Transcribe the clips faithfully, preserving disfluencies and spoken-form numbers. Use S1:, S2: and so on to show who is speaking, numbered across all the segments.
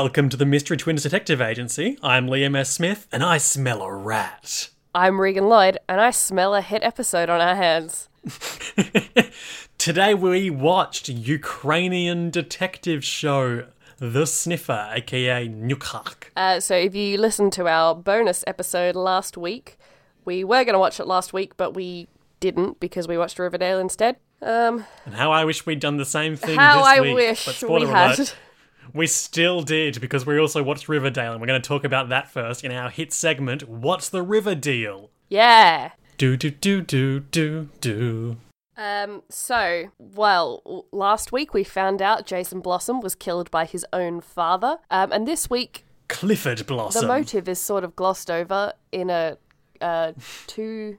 S1: Welcome to the Mystery Twins Detective Agency. I'm Liam S. Smith, and I smell a rat.
S2: I'm Regan Lloyd, and I smell a hit episode on our hands.
S1: Today we watched Ukrainian detective show The Sniffer, aka Nukak.
S2: Uh, so if you listened to our bonus episode last week, we were going to watch it last week, but we didn't because we watched Riverdale instead. Um,
S1: and how I wish we'd done the same thing
S2: how
S1: this
S2: I
S1: week.
S2: wish
S1: But spoiler
S2: we had.
S1: alert, we still did, because we also watched Riverdale, and we're going to talk about that first in our hit segment, What's the River Deal?
S2: Yeah.
S1: Do do do do do do.
S2: Um, so, well, last week we found out Jason Blossom was killed by his own father, um, and this week
S1: Clifford Blossom.
S2: the motive is sort of glossed over in a uh, two...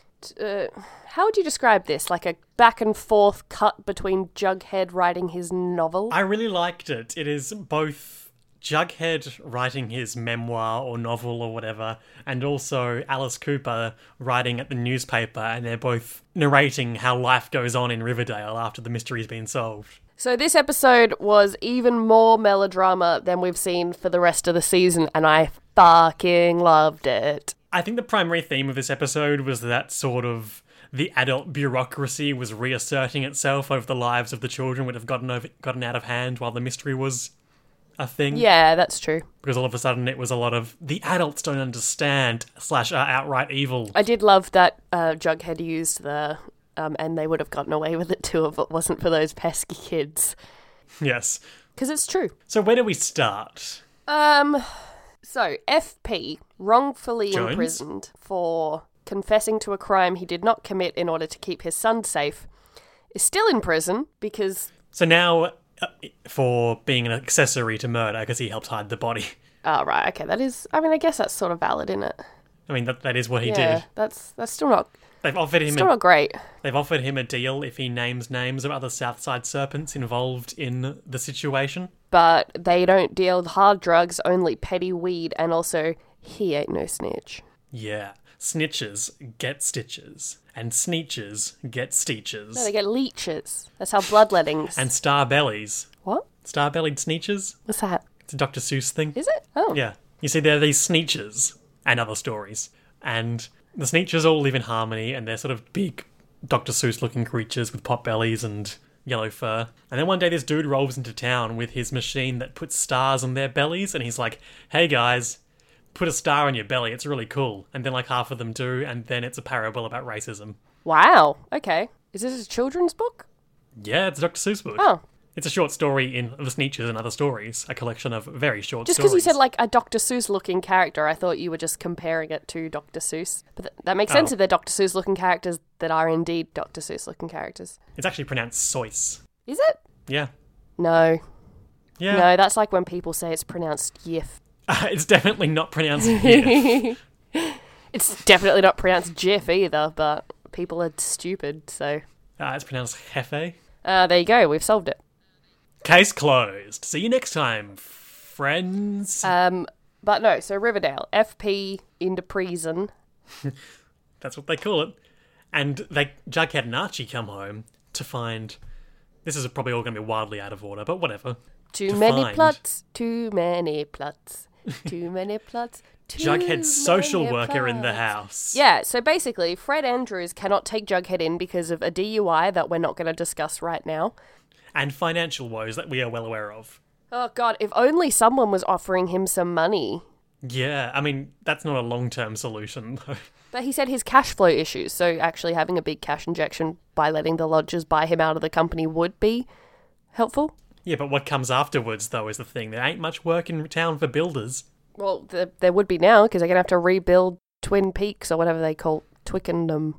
S2: Uh, how would you describe this? Like a back and forth cut between Jughead writing his novel?
S1: I really liked it. It is both Jughead writing his memoir or novel or whatever, and also Alice Cooper writing at the newspaper, and they're both narrating how life goes on in Riverdale after the mystery's been solved.
S2: So this episode was even more melodrama than we've seen for the rest of the season, and I fucking loved it.
S1: I think the primary theme of this episode was that sort of the adult bureaucracy was reasserting itself over the lives of the children would have gotten over, gotten out of hand while the mystery was a thing.
S2: Yeah, that's true.
S1: Because all of a sudden it was a lot of the adults don't understand slash are outright evil.
S2: I did love that uh, Jughead used the, um, and they would have gotten away with it too if it wasn't for those pesky kids.
S1: Yes.
S2: Because it's true.
S1: So where do we start?
S2: Um... So, F P, wrongfully
S1: Jones?
S2: imprisoned for confessing to a crime he did not commit in order to keep his son safe, is still in prison because...
S1: So now, uh, for being an accessory to murder, because he helped hide the body.
S2: Oh, right, okay, that is... I mean, I guess that's sort of valid, isn't it?
S1: I mean, that that is what he
S2: yeah,
S1: did.
S2: that's that's still not...
S1: They've offered him
S2: Still
S1: a,
S2: not great.
S1: They've offered him a deal if he names names of other Southside serpents involved in the situation.
S2: But they don't deal with hard drugs, only petty weed, and also, he ain't no snitch.
S1: Yeah. Snitches get stitches. And sneetches get steeches.
S2: No, they get leeches. That's how bloodlettings...
S1: And star bellies.
S2: What?
S1: Star-bellied sneetches?
S2: What's that?
S1: It's a Doctor Seuss thing.
S2: Is it? Oh.
S1: Yeah. You see, there are these sneetches and other stories. And the sneetches all live in harmony, and they're sort of big Doctor Seuss-looking creatures with pot bellies and yellow fur. And then one day this dude rolls into town with his machine that puts stars on their bellies, and he's like, hey guys, put a star on your belly, it's really cool. And then like half of them do, and then it's a parable about racism.
S2: Wow. Okay. Is this a children's book?
S1: Yeah, it's a Doctor Seuss book.
S2: Oh.
S1: It's a short story in The Sneetches and Other Stories, a collection of very short
S2: Just
S1: stories.
S2: because you said, like, a Doctor Seuss-looking character, I thought you were just comparing it to Doctor Seuss. But th- that makes sense
S1: Oh.
S2: if they're Doctor Seuss-looking characters that are indeed Doctor Seuss-looking characters.
S1: It's actually pronounced Soyce.
S2: Is it?
S1: Yeah.
S2: No.
S1: Yeah.
S2: No, that's like when people say it's pronounced Yif.
S1: Uh, it's definitely not pronounced Yif.
S2: It's definitely not pronounced Jif either, but people are stupid, so...
S1: Uh, it's pronounced Hefe.
S2: Uh, there you go, we've solved it.
S1: Case closed. See you next time, friends.
S2: Um, but no, so Riverdale, F P into prison.
S1: That's what they call it. And they Jughead and Archie come home to find... This is probably all going to be wildly out of order, but whatever.
S2: Too
S1: To
S2: many
S1: find-
S2: plots, too many plots, too many plots, too
S1: Jughead's social
S2: many
S1: worker in the
S2: plots.
S1: house.
S2: Yeah, so basically, Fred Andrews cannot take Jughead in because of a D U I that we're not going to discuss right now.
S1: And financial woes that we are well aware of.
S2: Oh god, if only someone was offering him some money.
S1: Yeah, I mean, that's not a long-term solution, though.
S2: But he said his cash flow issues, so actually having a big cash injection by letting the lodgers buy him out of the company would be helpful.
S1: Yeah, but what comes afterwards, though, is the thing. There ain't much work in town for builders.
S2: Well, the, there would be now, because they're going to have to rebuild Twin Peaks, or whatever they call Twickenham.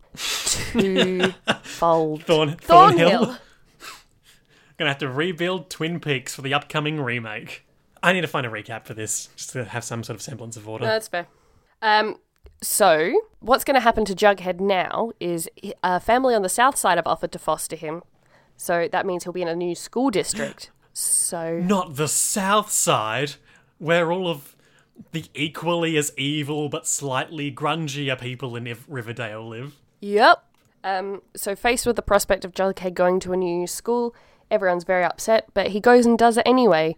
S2: Two-fold.
S1: Thorn,
S2: Thornhill.
S1: Thornhill. Gonna have to rebuild Twin Peaks for the upcoming remake. I need to find a recap for this, just to have some sort of semblance of order.
S2: No, that's fair. Um, so, what's going to happen to Jughead now is a family on the south side have offered to foster him. So that means he'll be in a new school district. So
S1: Not the South Side, where all of the equally as evil but slightly grungier people in Iv- Riverdale live.
S2: Yep. Um, so faced with the prospect of Jughead going to a new school, everyone's very upset, but he goes and does it anyway.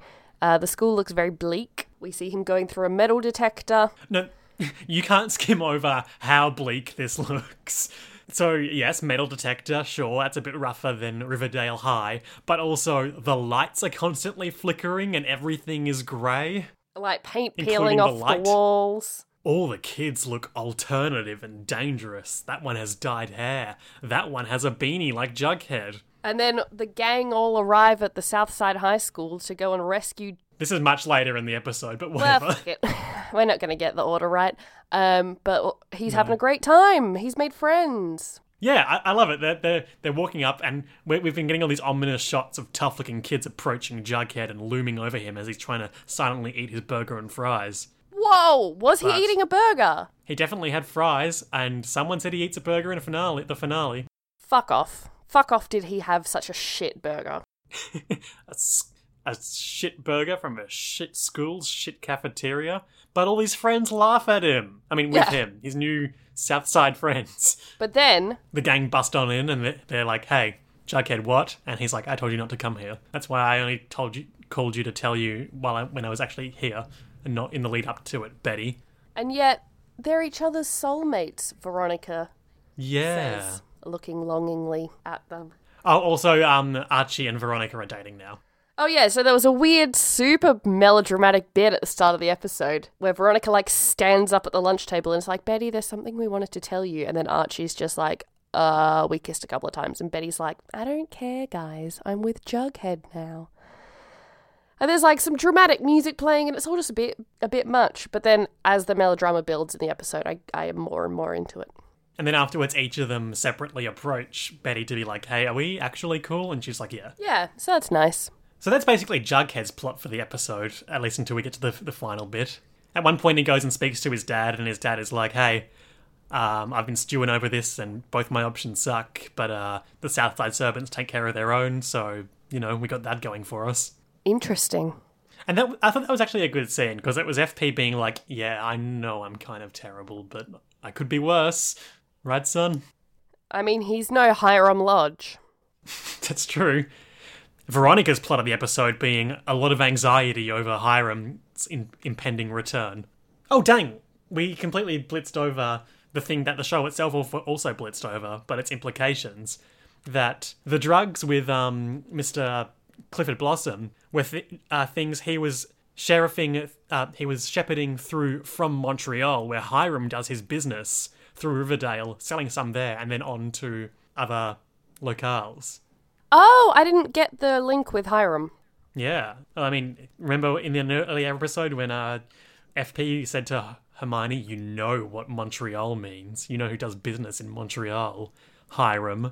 S2: Uh, the school looks very bleak. We see him going through a metal detector.
S1: No, you can't skim over how bleak this looks. So, yes, metal detector, sure, that's a bit rougher than Riverdale High, but also the lights are constantly flickering and everything is grey.
S2: Like paint
S1: Including
S2: peeling
S1: the
S2: off the
S1: light.
S2: walls.
S1: All the kids look alternative and dangerous. That one has dyed hair. That one has a beanie like Jughead.
S2: And then the gang all arrive at the Southside High School to go and rescue...
S1: This is much later in the episode, but
S2: Well,
S1: whatever.
S2: fuck it. We're not going to get the order right. Um, but he's
S1: No.
S2: having a great time. He's made friends.
S1: Yeah, I, I love it. They're, they're, they're walking up, and we we've been getting all these ominous shots of tough-looking kids approaching Jughead and looming over him as he's trying to silently eat his burger and fries.
S2: Whoa! Was he
S1: But-
S2: eating a burger?
S1: He definitely had fries, and someone said he eats a burger in a finale, the finale.
S2: Fuck off. Fuck off did he have such a shit burger.
S1: a, s- a shit burger from a shit school's shit cafeteria, but all his friends laugh at him. I mean, with
S2: Yeah.
S1: him, his new Southside friends.
S2: But then,
S1: The gang bust on in, and they're, they're like, "Hey, Jughead, what?" And he's like, "I told you not to come here. That's why I only told you, called you to tell you while I, when I was actually here, and not in the lead up to it, Betty."
S2: and yet, they're each other's soulmates, Veronica
S1: Yeah.
S2: says, looking longingly at them.
S1: Oh, also, um, Archie and Veronica are dating now.
S2: Oh yeah, so there was a weird, super melodramatic bit at the start of the episode where Veronica like stands up at the lunch table and is like, "Betty, there's something we wanted to tell you," and then Archie's just like, "Uh, we kissed a couple of times," and Betty's like, "I don't care, guys. I'm with Jughead now." And there's like some dramatic music playing, and it's all just a bit, a bit much. But then, as the melodrama builds in the episode, I, I am more and more into it.
S1: And then afterwards, each of them separately approach Betty to be like, "Hey, are we actually cool?" And she's like, "Yeah."
S2: Yeah, so that's nice.
S1: So that's basically Jughead's plot for the episode, at least until we get to the the final bit. At one point, he goes and speaks to his dad, and his dad is like, "Hey, um, I've been stewing over this, and both my options suck, but uh, the Southside servants take care of their own, so, you know, we got that going for us."
S2: Interesting.
S1: And that I thought that was actually a good scene, because it was F P being like, "Yeah, I know I'm kind of terrible, but I could be worse. Right, son?"
S2: I mean, he's no Hiram Lodge.
S1: That's true. Veronica's plot of the episode being a lot of anxiety over Hiram's in- impending return. Oh, dang! We completely blitzed over the thing that the show itself al- also blitzed over, but its implications. That the drugs with um, Mister Clifford Blossom were th- uh, things he was sheriffing, uh, he was shepherding through from Montreal, where Hiram does his business through Riverdale, selling some there, and then on to other locales.
S2: Oh, I didn't get the link with Hiram.
S1: Yeah. I mean, remember in the earlier episode when uh, F P said to Hermione, "You know what Montreal means. You know who does business in Montreal. Hiram."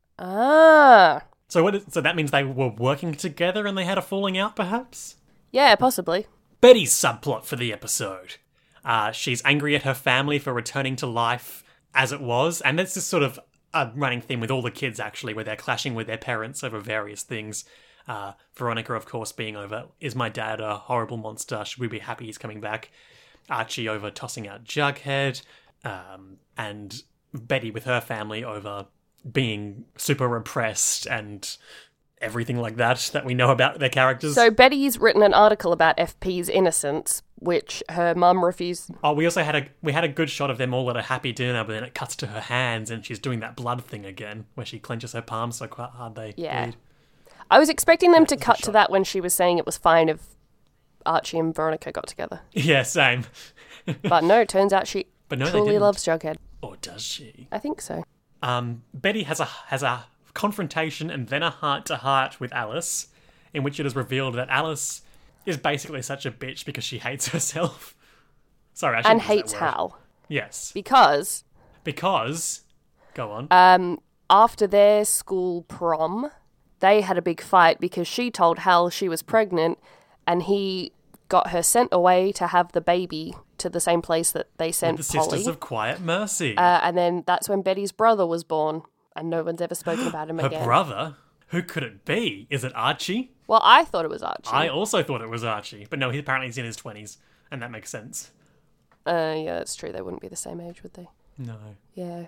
S2: Ah.
S1: So what? Is, so that means they were working together and they had a falling out, perhaps?
S2: Yeah, possibly.
S1: Betty's subplot for the episode. Uh, she's angry at her family for returning to life as it was, and that's just sort of a running theme with all the kids, actually, where they're clashing with their parents over various things. Uh, Veronica, of course, being over, "Is my dad a horrible monster? Should we be happy he's coming back?" Archie over tossing out Jughead, um, and Betty with her family over being super repressed and everything like that that we know about their characters.
S2: So Betty's written an article about F P's innocence, which her mum refused.
S1: Oh, we also had a we had a good shot of them all at a happy dinner, but then it cuts to her hands and she's doing that blood thing again, where she clenches her palms so quite hard they
S2: Yeah.
S1: bleed.
S2: I was expecting them to
S1: That's a
S2: cut
S1: shot.
S2: to that when she was saying it was fine if Archie and Veronica got together.
S1: Yeah, same.
S2: But no, it turns out she
S1: But no, they
S2: truly
S1: didn't.
S2: loves Jughead.
S1: Or does she?
S2: I think so.
S1: Um, Betty has a has a confrontation and then a heart to heart with Alice, in which it is revealed that Alice is basically such a bitch because she hates herself. Sorry, I
S2: And
S1: shouldn't use
S2: hates
S1: that word.
S2: Hal.
S1: Yes,
S2: Because
S1: because go on.
S2: um, after their school prom, they had a big fight because she told Hal she was pregnant and he got her sent away to have the baby to the same place that they sent
S1: the
S2: Polly.
S1: Sisters of Quiet Mercy.
S2: Uh, and then that's when Betty's brother was born, and no one's ever spoken about him
S1: Her
S2: again.
S1: brother. Who could it be? Is it Archie?
S2: Well, I thought it was Archie.
S1: I also thought it was Archie, but no, he apparently he's in his twenties, and that makes sense.
S2: Uh, yeah, that's true. They wouldn't be the same age, would they?
S1: No,
S2: Yeah.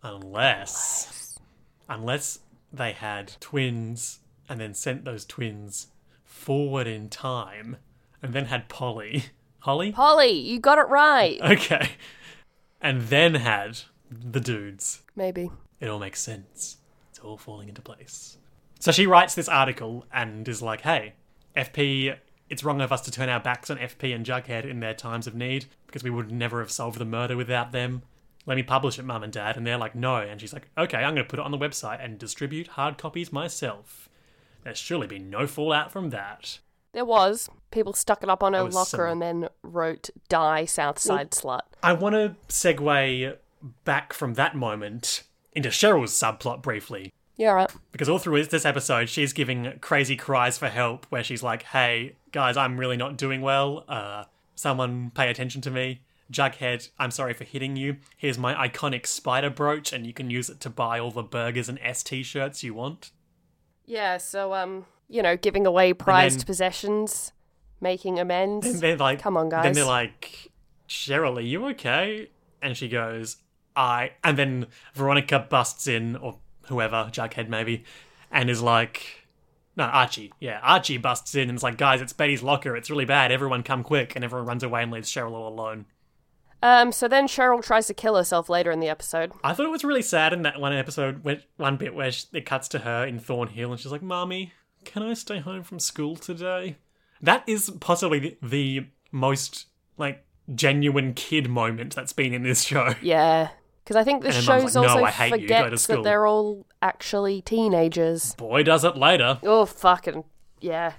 S1: unless unless they had twins and then sent those twins forward in time and then had Polly. Holly?
S2: Polly, you got it right.
S1: Okay. And then had the dudes.
S2: Maybe.
S1: It all makes sense. It's all falling into place. So she writes this article and is like, hey, F P, it's wrong of us to turn our backs on F P and Jughead in their times of need because we would never have solved the murder without them. Let me publish it, Mum and Dad. And they're like, no. And she's like, okay, I'm going to put it on the website and distribute hard copies myself. There's surely been no fallout from that.
S2: There was. People stuck it up on her
S1: was
S2: locker
S1: some-
S2: and then wrote, die, Southside slut.
S1: I want to segue back from that moment into Cheryl's subplot briefly.
S2: Yeah, right.
S1: Because all through this episode, she's giving crazy cries for help where she's like, hey, guys, I'm really not doing well. Uh, someone pay attention to me. Jughead, I'm sorry for hitting you. Here's my iconic spider brooch and you can use it to buy all the burgers and S t-shirts you want.
S2: Yeah, so, um, you know, giving away prized
S1: then-
S2: possessions, making amends.
S1: And they're like,
S2: Come on, guys.
S1: Then they're like, Cheryl, are you okay? And she goes, I... And then Veronica busts in, or whoever, Jughead maybe, and is like... No, Archie. Yeah, Archie busts in and is like, guys, it's Betty's locker. It's really bad. Everyone come quick. And everyone runs away and leaves Cheryl all alone.
S2: Um, so then Cheryl tries to kill herself later in the episode.
S1: I thought it was really sad in that one episode, where, one bit where she, it cuts to her in Thornhill and she's like, Mommy, can I stay home from school today? That is possibly the, the most, like, genuine kid moment that's been in this show.
S2: Yeah, because I think the
S1: And her mum's
S2: shows
S1: like, "No,
S2: also
S1: I hate you. Go to
S2: forgets
S1: school."
S2: that they're all actually teenagers.
S1: Boy does it later.
S2: Oh, fucking, yeah.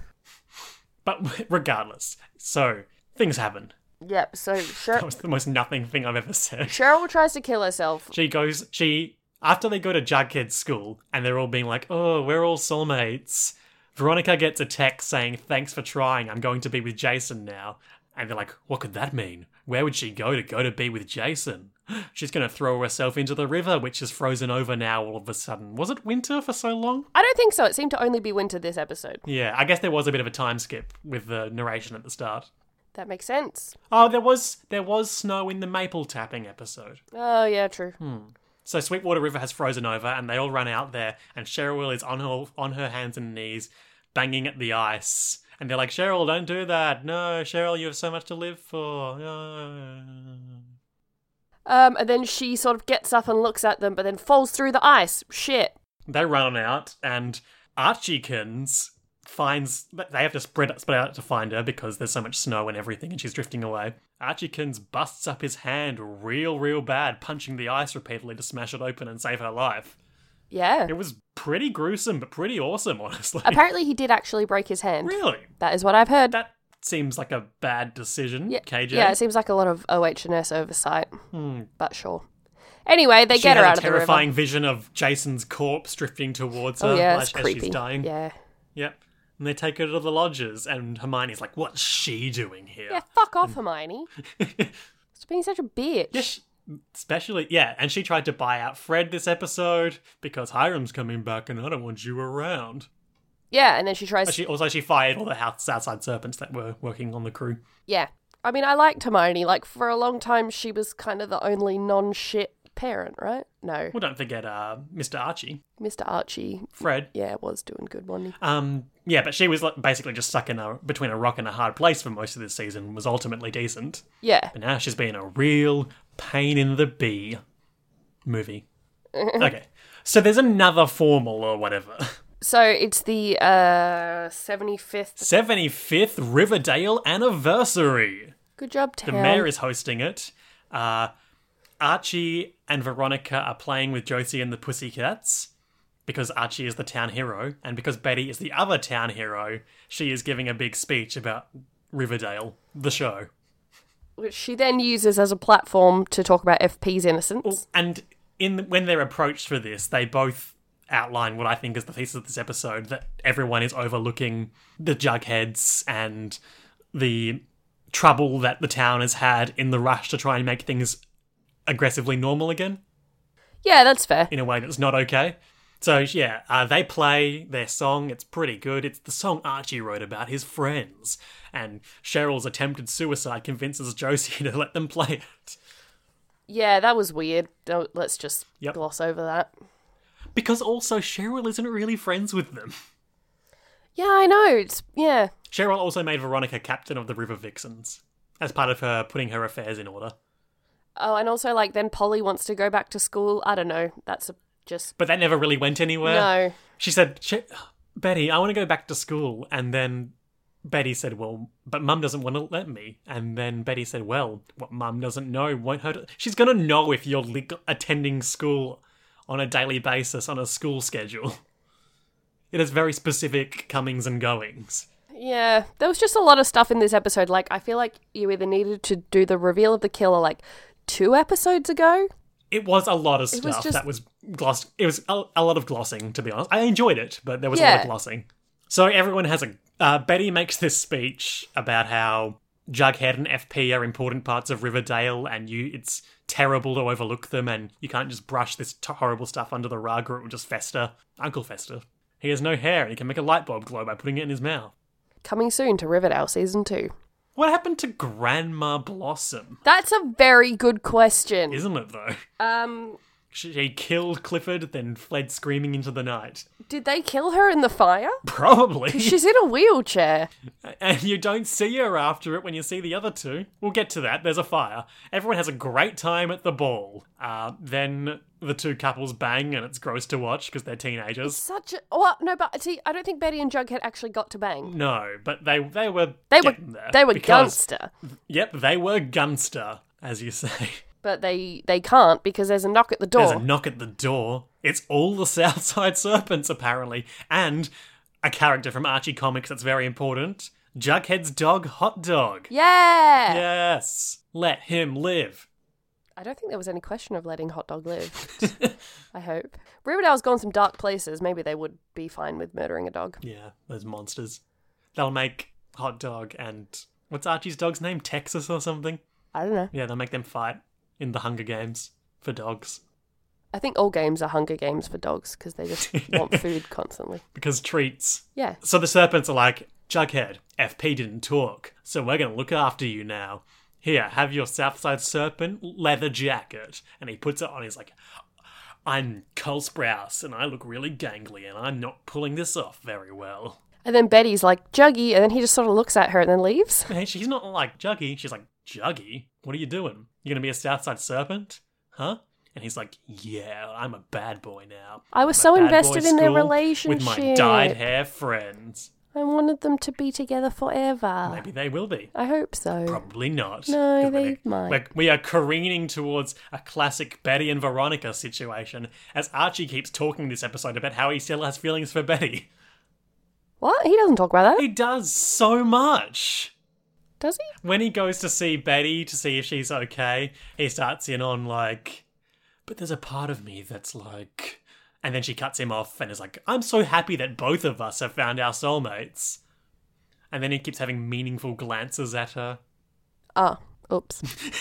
S1: But regardless, so things happen.
S2: Yep, so
S1: That
S2: Cheryl,
S1: was the most nothing thing I've ever said.
S2: Cheryl tries to kill herself.
S1: She goes, she, after they go to Jughead's school and they're all being like, oh, we're all soulmates, Veronica gets a text saying, thanks for trying, I'm going to be with Jason now. And they're like, what could that mean? Where would she go to go to be with Jason? She's going to throw herself into the river, which is frozen over now all of a sudden. Was it winter for so long?
S2: I don't think so. It seemed to only be winter this episode.
S1: Yeah, I guess there was a bit of a time skip with the narration at the start.
S2: That makes sense.
S1: Oh, there was there was snow in the maple tapping episode.
S2: Oh, yeah, true.
S1: So Sweetwater River has frozen over, and they all run out there, and Cheryl is on her on her hands and knees, banging at the ice. And they're like, Cheryl, don't do that. No, Cheryl, you have so much to live for. No.
S2: Um, and then she sort of gets up and looks at them, but then falls through the ice. Shit.
S1: They run out, and Archiekins finds... They have to spread, spread out to find her because there's so much snow and everything, and she's drifting away. Archiekins busts up his hand real, real bad, punching the ice repeatedly to smash it open and save her life.
S2: Yeah.
S1: It was pretty gruesome, but pretty awesome, honestly.
S2: Apparently he did actually break his hand.
S1: Really?
S2: That is what I've heard.
S1: That seems like a bad decision,
S2: yeah,
S1: K J.
S2: yeah, it seems like a lot of O H and S oversight.
S1: Hmm.
S2: But sure. Anyway, they
S1: She
S2: get her
S1: has
S2: out
S1: a
S2: of the river.
S1: terrifying vision of Jason's corpse drifting towards her
S2: Oh yeah,
S1: as,
S2: it's
S1: as
S2: creepy.
S1: she's dying.
S2: Yeah.
S1: Yep. And they take her to the lodges, and Hermione's like, what's she doing here?
S2: Yeah, fuck off, Hermione. Stop being such a bitch.
S1: Yeah, she- especially, yeah, and she tried to buy out Fred this episode because Hiram's coming back and I don't want you around.
S2: Yeah, and then she tries.
S1: But she also she fired all the house outside serpents that were working on the crew.
S2: Yeah. I mean, I liked Hermione. Like, for a long time, she was kind of the only non-shit parent, right? No.
S1: Well, don't forget uh, Mister Archie,
S2: Mister Archie,
S1: Fred.
S2: yeah, was doing good, wasn't he?
S1: Um, yeah, but she was like, basically just stuck in a between a rock and a hard place for most of this season. Was ultimately decent,
S2: Yeah.
S1: but now she's been a real pain in the bee. Movie. Okay, so there's another formal or whatever.
S2: So it's the uh seventy-fifth.
S1: seventy-fifth Riverdale anniversary.
S2: Good job,
S1: The
S2: town.
S1: mayor is hosting it. Uh, Archie and Veronica are playing with Josie and the Pussycats because Archie is the town hero, and because Betty is the other town hero, she is giving a big speech about Riverdale, the show.
S2: Which she then uses as a platform to talk about F P's innocence.
S1: And in when they're approached for this, they both outline what I think is the thesis of this episode, that everyone is overlooking the Jugheads and the trouble that the town has had in the rush to try and make things aggressively normal again
S2: Yeah, that's fair.
S1: in a way that's not okay. So yeah, uh, they play their song. It's pretty good. It's the song Archie wrote about his friends, and Cheryl's attempted suicide convinces Josie to let them play it.
S2: Yeah, that was weird. Don't, let's just
S1: Yep.
S2: gloss over that.
S1: Because also Cheryl isn't really friends with them.
S2: Yeah, I know. It's yeah.
S1: Cheryl also made Veronica captain of the River Vixens as part of her putting her affairs in order.
S2: Oh, and also like then Polly wants to go back to school. I don't know. That's a, just
S1: But that never really went anywhere.
S2: no.
S1: She said, "Che- Betty, I want to go back to school. And then Betty said, well, but Mum doesn't want to let me. And then Betty said, well, what Mum doesn't know won't hurt her. She's going to know if you're li- attending school on a daily basis on a school schedule. It has very specific comings and goings.
S2: Yeah, there was just a lot of stuff in this episode. Like, I feel like you either needed to do the reveal of the killer like two episodes ago.
S1: It was a lot of
S2: It was
S1: stuff
S2: just-
S1: that was glossed. It was a, a lot of glossing, to be honest. I enjoyed it, but there was a lot
S2: Yeah.
S1: of glossing. So everyone has a... Uh, Betty makes this speech about how Jughead and F P are important parts of Riverdale and you it's terrible to overlook them and you can't just brush this t- horrible stuff under the rug or it will just fester. Uncle Fester. He has no hair and he can make a light bulb glow by putting it in his mouth.
S2: Coming soon to Riverdale season two.
S1: What happened to Grandma Blossom?
S2: That's a very good question.
S1: Isn't it, though?
S2: Um,
S1: She killed Clifford, then fled screaming into the night.
S2: did they kill her in the fire?
S1: Probably.
S2: She's in a wheelchair.
S1: And you don't see her after it when you see the other two. We'll get to that. There's a fire. Everyone has a great time at the ball. Uh, then the two couples bang, and it's gross to watch because they're teenagers.
S2: Such a well, no, but see, I don't think Betty and Jughead actually got to bang.
S1: No, but they they were
S2: They were
S1: getting there
S2: they were
S1: because-
S2: gunster,
S1: Yep, they were gunster, as you say.
S2: but they they can't because there's a knock at the door.
S1: There's a knock at the door. It's all the Southside Serpents, apparently. And a character from Archie Comics that's very important. Jughead's dog, Hot Dog.
S2: Yeah.
S1: Yes. Let him live.
S2: I don't think there was any question of letting Hot Dog live. I hope. Riverdale's gone some dark places. Maybe they would be fine with murdering a dog.
S1: Yeah, those monsters. They'll make Hot Dog and... What's Archie's dog's name? Texas or something?
S2: I don't know.
S1: Yeah, they'll make them fight in the Hunger Games for dogs.
S2: I think all games are Hunger Games for dogs because they just want food constantly.
S1: Because treats.
S2: Yeah.
S1: So the Serpents are like, Jughead, F P didn't talk, so we're going to look after you now. Here, have your Southside Serpent leather jacket. And he puts it on. He's like, I'm Cole Sprouse, and I look really gangly, and I'm not pulling this off very well.
S2: And then Betty's like, Juggy, and then he just sort of looks at her and then leaves.
S1: Hey, she's not like Juggy. She's like, Juggy? What are you doing? You going to be a Southside Serpent? Huh? And he's like, yeah, I'm a bad boy now.
S2: I was
S1: I'm a
S2: so
S1: bad boy
S2: invested in their
S1: school
S2: relationship.
S1: with my dyed hair friends.
S2: I wanted them to be together forever.
S1: Maybe they will be.
S2: I hope so.
S1: Probably not.
S2: No,
S1: 'Cause
S2: they
S1: we're-
S2: might.
S1: we're- We are careening towards a classic Betty and Veronica situation, as Archie keeps talking this episode about how he still has feelings for Betty.
S2: What? He doesn't talk about that,
S1: He does so much.
S2: does he?
S1: When he goes to see Betty to see if she's okay, he starts in on like, but there's a part of me that's like... And then she cuts him off and is like, I'm so happy that both of us have found our soulmates. And then he keeps having meaningful glances at her.
S2: Oh, oops.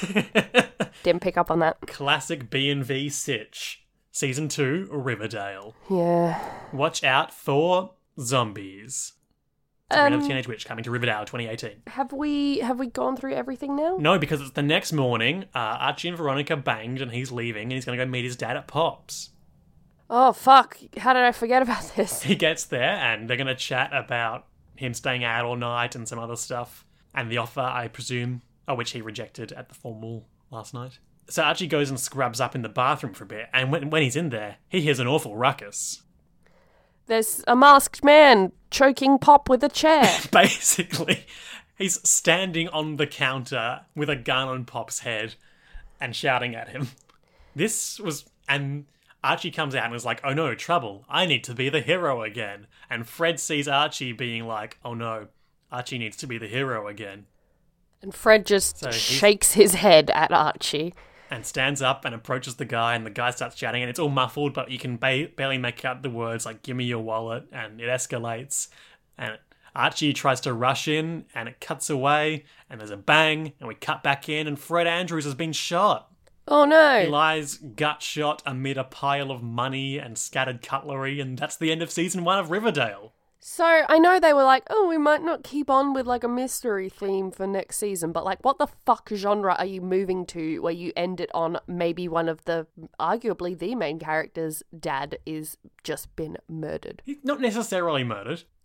S2: Didn't pick up on that.
S1: Classic B and V sitch. Season two, Riverdale.
S2: Yeah.
S1: Watch out for zombies. Sabrina the
S2: Um,
S1: Teenage Witch coming to Riverdale twenty eighteen.
S2: Have we have we gone through everything now?
S1: No, because it's the next morning. Uh, Archie and Veronica banged and he's leaving and he's going to go meet his dad at Pops.
S2: Oh, fuck. How did I forget about this?
S1: He gets there and they're going to chat about him staying out all night and some other stuff. And the offer, I presume, oh, which he rejected at the formal last night. So Archie goes and scrubs up in the bathroom for a bit. And when, when he's in there, he hears an awful ruckus.
S2: There's a masked man choking Pop with a chair.
S1: Basically, he's standing on the counter with a gun on Pop's head and shouting at him. This was... And Archie comes out and is like, oh no, trouble. I need to be the hero again. And Fred sees Archie being like, oh no, Archie needs to be the hero again.
S2: And Fred just
S1: So he's-
S2: shakes his head at Archie.
S1: And stands up and approaches the guy, and the guy starts chatting, and it's all muffled, but you can ba- barely make out the words like, give me your wallet, and it escalates. And Archie tries to rush in, and it cuts away, and there's a bang, and we cut back in, and Fred Andrews has been shot.
S2: Oh
S1: He
S2: no.
S1: lies gut shot amid a pile of money and scattered cutlery, and that's the end of season one of Riverdale.
S2: So I know they were like, oh, we might not keep on with like a mystery theme for next season, but like what the fuck genre are you moving to where you end it on maybe one of the, arguably the main character's dad is just been murdered?
S1: He's not necessarily murdered.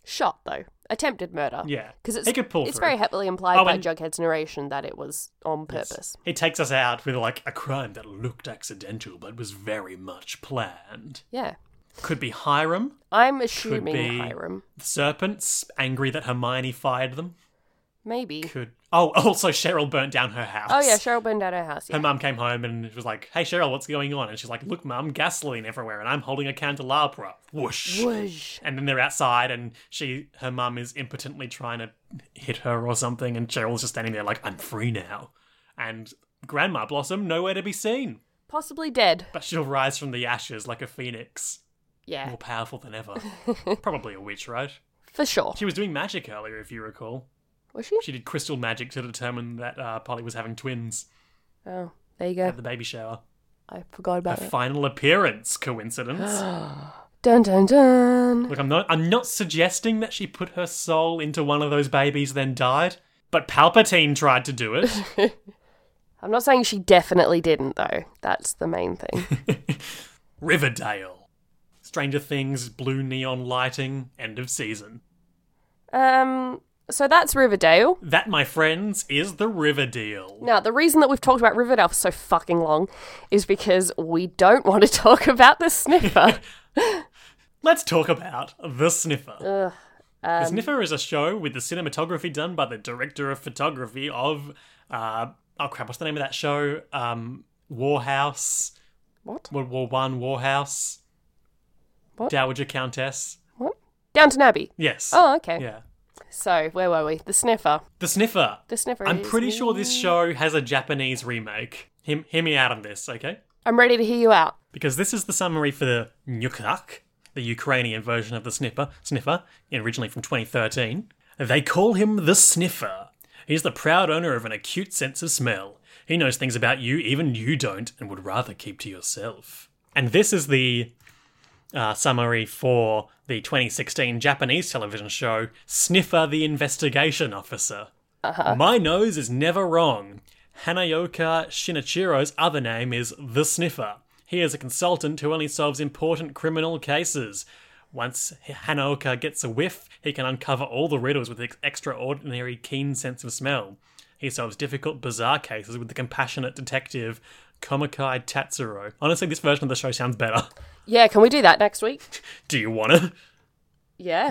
S2: Shot, though. Attempted murder.
S1: Yeah.
S2: Because it's,
S1: he could pull
S2: it's
S1: through.
S2: very heavily implied
S1: Oh,
S2: by
S1: and-
S2: Jughead's narration that it was on
S1: Yes.
S2: purpose.
S1: He takes us out with like a crime that looked accidental but was very much planned.
S2: Yeah.
S1: Could be Hiram.
S2: I'm assuming
S1: be-
S2: Hiram.
S1: The serpents, angry that Hermione fired them.
S2: Maybe.
S1: Could oh, also Cheryl burnt down her house.
S2: Oh, yeah, Cheryl burned down her house.
S1: Her
S2: Yeah.
S1: mum came home and was like, "Hey Cheryl, what's going on?" And she's like, "Look, mum, gasoline everywhere, and I'm holding a candelabra." Whoosh.
S2: Whoosh.
S1: And then they're outside, and she, her mum, is impotently trying to hit her or something, and Cheryl's just standing there like, "I'm free now." And Grandma Blossom nowhere to be seen,
S2: Possibly dead.
S1: but she'll rise from the ashes like a phoenix,
S2: Yeah,
S1: more powerful than ever. Probably a witch, right?
S2: for sure.
S1: She was doing magic earlier, if you recall.
S2: Was she?
S1: She did crystal magic to determine that uh, Polly was having twins
S2: Oh, there you go.
S1: at the baby shower.
S2: I forgot
S1: Her
S2: about it.
S1: final appearance, coincidence?
S2: Dun dun dun.
S1: Look, I'm not I'm not suggesting that she put her soul into one of those babies then died, but Palpatine tried to do it.
S2: I'm not saying she definitely didn't, though. That's the main thing.
S1: Riverdale. Stranger Things, blue neon lighting, end of season.
S2: um, so that's Riverdale.
S1: That, my friends, is the Riverdale.
S2: Now, the reason that we've talked about Riverdale for so fucking long is because we don't want to talk about the Sniffer.
S1: Let's talk about The Sniffer.
S2: Ugh.
S1: The Sniffer is a show with the cinematography done by the director of photography of, uh, oh crap, what's the name of that show? Um, Warhouse.
S2: What?
S1: World War One Warhouse.
S2: What?
S1: Dowager Countess.
S2: What? Downton Abbey.
S1: Yes.
S2: Oh, okay.
S1: Yeah.
S2: So, where were we? The Sniffer.
S1: The Sniffer.
S2: The Sniffer
S1: I'm
S2: is-
S1: pretty sure this show has a Japanese remake. Hear, hear me out on this, okay?
S2: I'm ready to hear you out.
S1: Because this is the summary for the Nyukak, the Ukrainian version of the Sniffer, Sniffer, originally from twenty thirteen. They call him the Sniffer. He's the proud owner of an acute sense of smell. He knows things about you even you don't and would rather keep to yourself. And this is the uh, summary for the twenty sixteen Japanese television show Sniffer the Investigation Officer. Uh-huh. My nose is never wrong. Hanayoka Shinichiro's other name is the Sniffer. He is a consultant who only solves important criminal cases. Once Hanaoka gets a whiff, he can uncover all the riddles with ex- extraordinary keen sense of smell. He solves difficult, bizarre cases with the compassionate detective Komakai Tatsuro. Honestly, this version of the show sounds better.
S2: Yeah, can we do that next week?
S1: Do you want to?
S2: Yeah.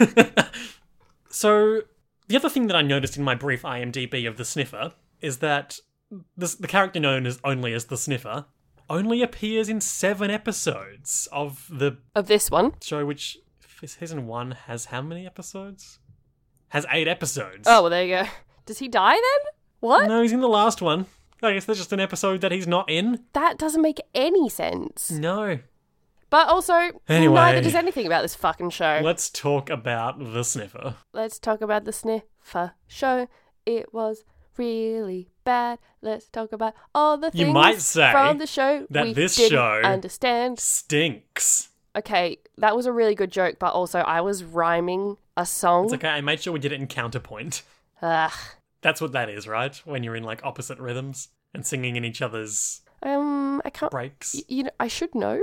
S1: So, the other thing that I noticed in my brief I M D B of the Sniffer is that this, the character known as only as the Sniffer only appears in seven episodes of the
S2: Of this one.
S1: show, which season one has how many episodes? Has eight episodes.
S2: Oh, well, there you go. Does he die then? What?
S1: No, he's in the last one. I guess there's just an episode that he's not in.
S2: That doesn't make any sense.
S1: No.
S2: But also,
S1: Anyway.
S2: neither does anything about this fucking show.
S1: Let's talk about the Sniffer.
S2: Let's talk about the Sniffer show. It was really bad. Let's talk about all the things
S1: You might say
S2: from the show
S1: that
S2: we
S1: this
S2: didn't
S1: show
S2: understand.
S1: Stinks.
S2: Okay, that was a really good joke, but also I was rhyming a song.
S1: It's okay, I made sure we did it in counterpoint.
S2: Ugh.
S1: That's what that is, right? When you're in like opposite rhythms and singing in each other's
S2: Um, I can't.
S1: breaks.
S2: y- You know, I should know.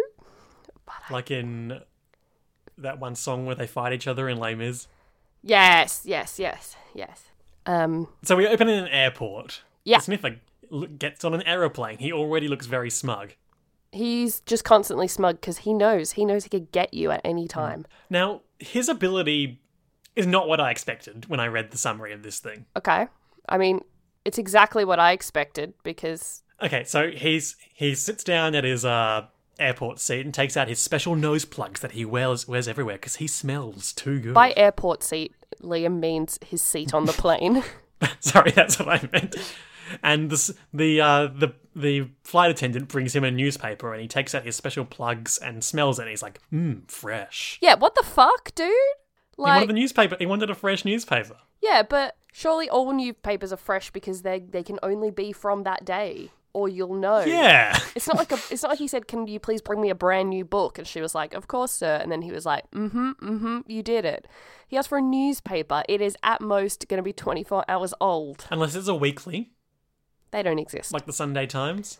S1: Like in that one song where they fight each other in Les Mis.
S2: Yes, yes, yes, yes. Um,
S1: So we open in an airport.
S2: Yeah.
S1: The Sniffer l- gets on an aeroplane. He already looks very smug.
S2: he's just constantly smug because he knows. He knows he could get you at any time.
S1: Now, his ability is not what I expected when I read the summary of this thing.
S2: Okay. I mean, it's exactly what I expected because
S1: Okay, so he's he sits down at his uh, airport seat and takes out his special nose plugs that he wears wears everywhere because he smells too good.
S2: by airport seat, Liam means his seat on the plane.
S1: Sorry, that's what I meant. And the s- the uh, the the flight attendant brings him a newspaper, and he takes out his special plugs and smells it. And he's like, "Mmm, fresh."
S2: Yeah, what the fuck, dude?
S1: he wanted
S2: Like,
S1: the newspaper. He wanted a fresh newspaper.
S2: yeah, but surely all newspapers are fresh because they they can only be from that day, or you'll know.
S1: Yeah.
S2: It's not like a, it's not like he said, "Can you please bring me a brand new book?" And she was like, "Of course, sir." And then he was like, "Mm-hmm, mm-hmm, you did it." He asked for a newspaper. It is at most going to be twenty-four hours old.
S1: Unless it's a weekly,
S2: They don't exist.
S1: like the Sunday Times.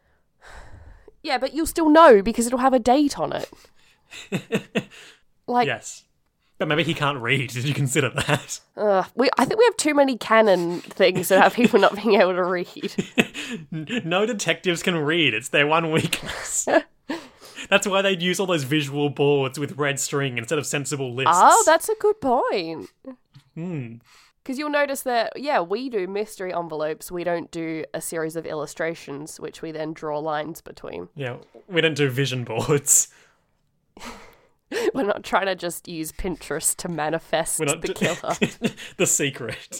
S2: Yeah, but you'll still know because it'll have a date on it. Like,
S1: Yes. But maybe he can't read. Did you consider that?
S2: Uh, we, I think we have too many canon things that have people not being able to read.
S1: No detectives can read. It's their one weakness. That's why they'd use all those visual boards with red string instead of sensible lists.
S2: Oh, that's a good point.
S1: Hmm.
S2: Because you'll notice that, yeah, we do mystery envelopes. We don't do a series of illustrations, which we then draw lines between.
S1: Yeah, we don't do vision boards.
S2: We're not trying to just use Pinterest to manifest
S1: We're not
S2: the
S1: d-
S2: killer.
S1: The secret.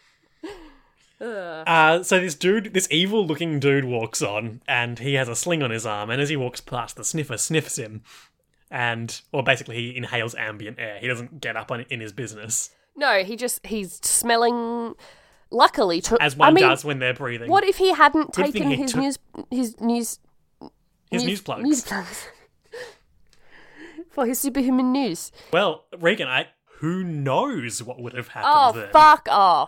S1: Uh, so this dude, this evil-looking dude walks on, and he has a sling on his arm, and as he walks past, the sniffer sniffs him. And, well, basically he inhales ambient air. He doesn't get up on in his business.
S2: No, he just, he's smelling, luckily. To,
S1: As one
S2: I mean,
S1: does when they're breathing.
S2: What if he hadn't
S1: Good
S2: taken
S1: thing he
S2: his
S1: took-
S2: news, his news,
S1: His news plugs.
S2: news plugs for his superhuman news?
S1: Well, Regan, I, who knows what would have happened
S2: Oh,
S1: then?
S2: fuck off.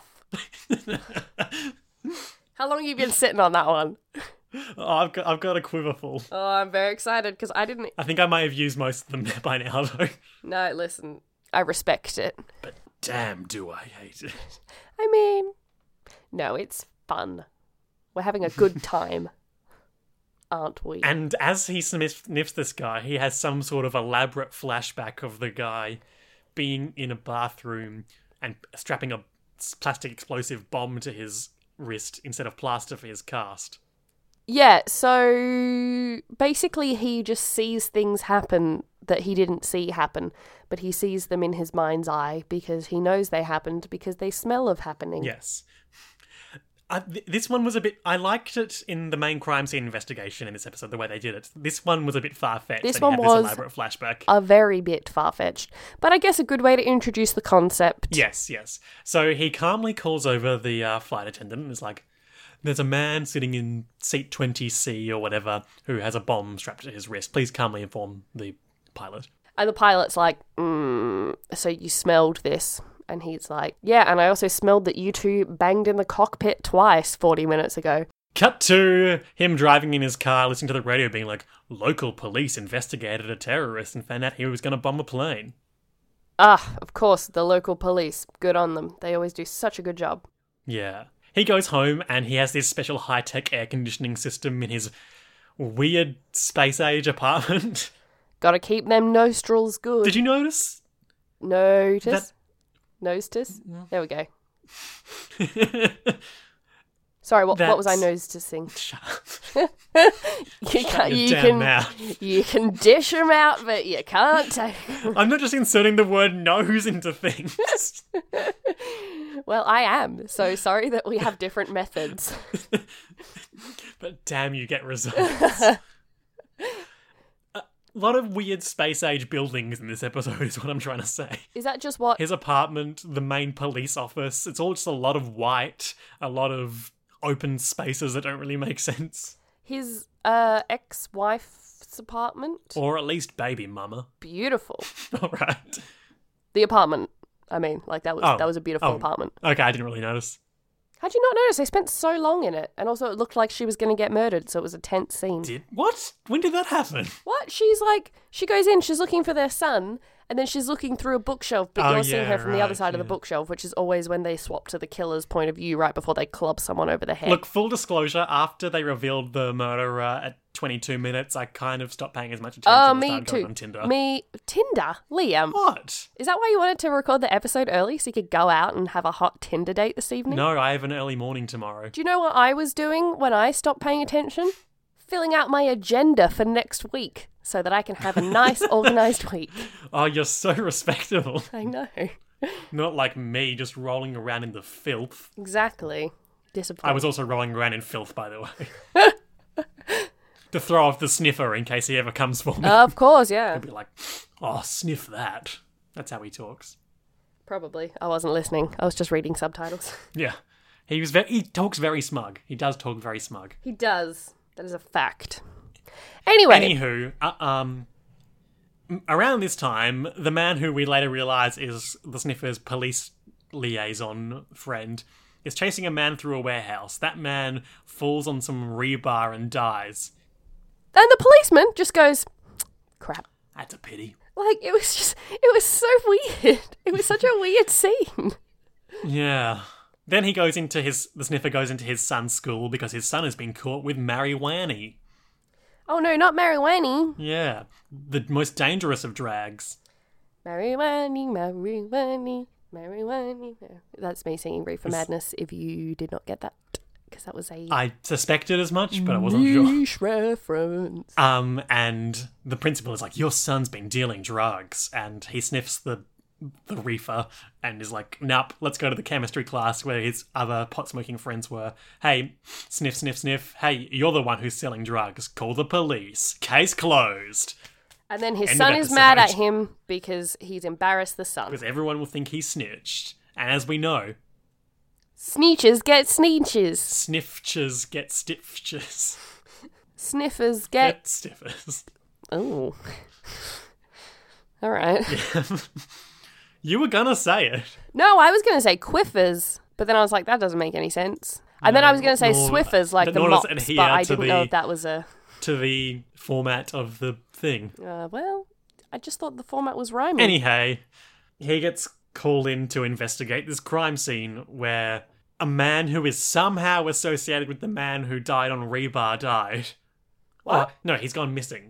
S2: How long have you been sitting on that one?
S1: Oh, I've got, I've got a quiver full.
S2: Oh, I'm very excited because I didn't.
S1: I think I may have used most of them by now, though.
S2: No, listen, I respect it.
S1: But damn, do I hate it.
S2: I mean, no, it's fun. We're having a good time, aren't we?
S1: And as he sniffs this guy, he has some sort of elaborate flashback of the guy being in a bathroom and strapping a plastic explosive bomb to his wrist instead of plaster for his cast.
S2: Yeah, so basically he just sees things happen that he didn't see happen, but he sees them in his mind's eye because he knows they happened because they smell of happening.
S1: Yes. Uh, th- this one was a bit... I liked it in the main crime scene investigation in this episode, the way they did it. This one was a bit far-fetched.
S2: This
S1: and
S2: one
S1: he had
S2: was
S1: this elaborate flashback.
S2: A very bit far-fetched, but I guess a good way to introduce the concept.
S1: Yes, yes. So he calmly calls over the uh, flight attendant and is like, there's a man sitting in seat twenty C or whatever who has a bomb strapped to his wrist. Please calmly inform the pilot.
S2: And the pilot's like, mm, so you smelled this? And he's like, yeah, and I also smelled that you two banged in the cockpit twice forty minutes ago.
S1: Cut to him driving in his car, listening to the radio being like, local police investigated a terrorist and found out he was going to bomb a plane.
S2: Ah, of course, the local police. Good on them. They always do such a good job.
S1: Yeah. He goes home and he has this special high-tech air conditioning system in his weird space-age apartment.
S2: Gotta keep them nostrils good.
S1: Did you notice?
S2: Notice?
S1: That-
S2: Notice? There we go. Sorry, what, what was I
S1: That's-
S2: noticing?
S1: Shut up.
S2: You, can,
S1: your
S2: you,
S1: damn
S2: can,
S1: mouth.
S2: you can dish them out, but you can't take 'em.
S1: I'm not just inserting the word nose into things.
S2: Well, I am, so sorry that we have different methods.
S1: But damn, you get results. A lot of weird space-age buildings in this episode is what I'm trying to say.
S2: Is that just what...
S1: His apartment, the main police office, it's all just a lot of white, a lot of open spaces that don't really make sense.
S2: His uh, ex-wife's apartment?
S1: Or at least baby mama.
S2: Beautiful.
S1: All right.
S2: The apartment, I mean, like that was
S1: Oh.
S2: that was a beautiful
S1: Oh.
S2: apartment.
S1: Okay, I didn't really notice.
S2: How'd you not notice? They spent so long in it. And also it looked like she was going to get murdered, so it was a tense scene.
S1: Did what? When did that happen?
S2: What? She's like, she goes in, she's looking for their son, and then she's looking through a bookshelf, but
S1: Oh,
S2: you're seeing
S1: yeah,
S2: her from the other
S1: right,
S2: side of the
S1: yeah.
S2: bookshelf, which is always when they swap to the killer's point of view right before they club someone over the head.
S1: Look, full disclosure, after they revealed the murder uh, at twenty-two minutes, I kind of stopped paying as much attention
S2: Oh,
S1: and
S2: me
S1: started going
S2: too.
S1: on Tinder.
S2: Me, Tinder? Liam,
S1: What?
S2: is that why you wanted to record the episode early so you could go out and have a hot Tinder date this evening?
S1: No, I have an early morning tomorrow.
S2: Do you know what I was doing when I stopped paying attention? Filling out my agenda for next week so that I can have a nice, organised week.
S1: Oh, you're so respectable.
S2: I know.
S1: Not like me, just rolling around in the filth.
S2: Exactly. Disappointing.
S1: I was also rolling around in filth, by the way. To throw off the sniffer in case he ever comes for me.
S2: Of course, yeah.
S1: He'll be like, oh, sniff that. That's how he talks.
S2: Probably. I wasn't listening. I was just reading subtitles.
S1: Yeah. He was very, he talks very smug. He does talk very smug.
S2: He does. That is a fact. Anyway.
S1: Anywho, uh, um, m- around this time, the man who we later realise is the sniffer's police liaison friend is chasing a man through a warehouse. That man falls on some rebar and dies.
S2: And the policeman just goes, crap.
S1: That's a pity.
S2: Like, it was just, it was so weird. It was such a weird scene.
S1: Yeah. Then he goes into his, the sniffer goes into his son's school because his son has been caught with marijuana.
S2: Oh no, not marijuana.
S1: Yeah. The most dangerous of drags.
S2: Marijuana, marijuana, marijuana. That's me singing Reefer Madness, if you did not get that. Because that was a...
S1: I suspected as much, but I wasn't sure.
S2: niche reference.
S1: Um, and the principal is like, your son's been dealing drugs. And he sniffs the the reefer and is like, nope, let's go to the chemistry class where his other pot-smoking friends were. Hey, sniff, sniff, sniff. Hey, you're the one who's selling drugs. Call the police. Case closed.
S2: And then his
S1: End
S2: son
S1: of
S2: is mad at
S1: episode.
S2: him because he's embarrassed the son.
S1: Because everyone will think he snitched. And as we know,
S2: Sneeches get sneeches.
S1: sniffches get stiffches.
S2: Sniffers get...
S1: Get stiffers.
S2: Oh. All right.
S1: You were gonna say it.
S2: No, I was going to say quiffers, but then I was like, that doesn't make any sense. And then
S1: No,
S2: I was going to say
S1: nor-
S2: Swiffers, like the
S1: nor does
S2: mops,
S1: it adhere
S2: but I
S1: to
S2: didn't know
S1: the-
S2: if that was a...
S1: To the format of the thing.
S2: Uh, well, I just thought the format was rhyming.
S1: Anyhow, he gets called in to investigate this crime scene where a man who is somehow associated with the man who died on Rebar died.
S2: What?
S1: Oh, no, he's gone missing.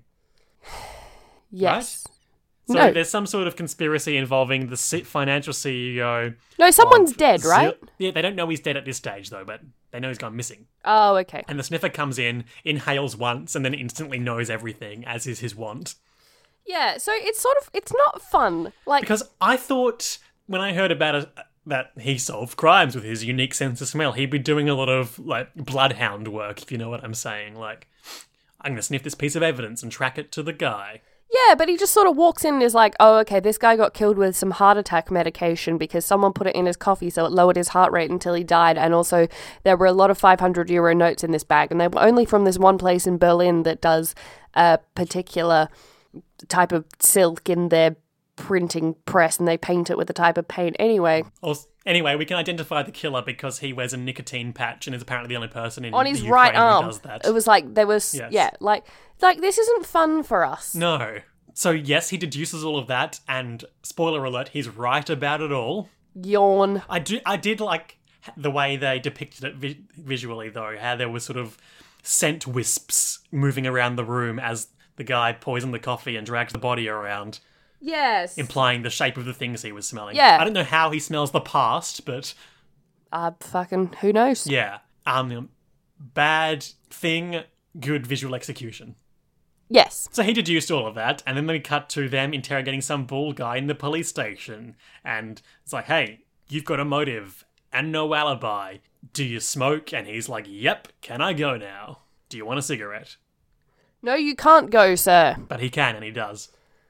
S2: Yes.
S1: So
S2: No.
S1: there's some sort of conspiracy involving the C- financial C E O.
S2: No, someone's
S1: of
S2: dead,
S1: Zil-
S2: right?
S1: Yeah, they don't know he's dead at this stage, though, but they know he's gone missing.
S2: Oh, okay.
S1: And the sniffer comes in, inhales once, and then instantly knows everything, as is his wont.
S2: Yeah, so it's sort of, it's not fun. Like,
S1: Because I thought, when I heard about it, that he solved crimes with his unique sense of smell, he'd be doing a lot of, like, bloodhound work, if you know what I'm saying. Like, I'm going to sniff this piece of evidence and track it to the guy.
S2: yeah, but he just sort of walks in and is like, oh, okay, this guy got killed with some heart attack medication because someone put it in his coffee so it lowered his heart rate until he died. And also, there were a lot of five hundred euro notes in this bag, and they were only from this one place in Berlin that does a particular type of silk in their printing press, and they paint it with a type of paint. Anyway,
S1: Also, anyway, we can identify the killer because he wears a nicotine patch and is apparently the only person in
S2: on
S1: the
S2: his
S1: Ukraine
S2: right
S1: who
S2: arm,
S1: does that.
S2: it was like there was,
S1: Yes.
S2: yeah, like, like this isn't fun for us.
S1: No. So yes, he deduces all of that, and spoiler alert, he's right about it all.
S2: Yawn.
S1: I do. I did like the way they depicted it vi- visually, though. How there was sort of scent wisps moving around the room as the guy poisoned the coffee and dragged the body around,
S2: Yes.
S1: implying the shape of the things he was smelling.
S2: Yeah.
S1: I don't know how he smells the past, but
S2: Uh, fucking, who knows?
S1: yeah. Um, bad thing, good visual execution.
S2: Yes.
S1: So he deduced all of that, and then we cut to them interrogating some bull guy in the police station. And it's like, hey, you've got a motive and no alibi. Do you smoke? And he's like, yep, can I go now? Do you want a cigarette?
S2: No, you can't go, sir.
S1: But he can, and he does.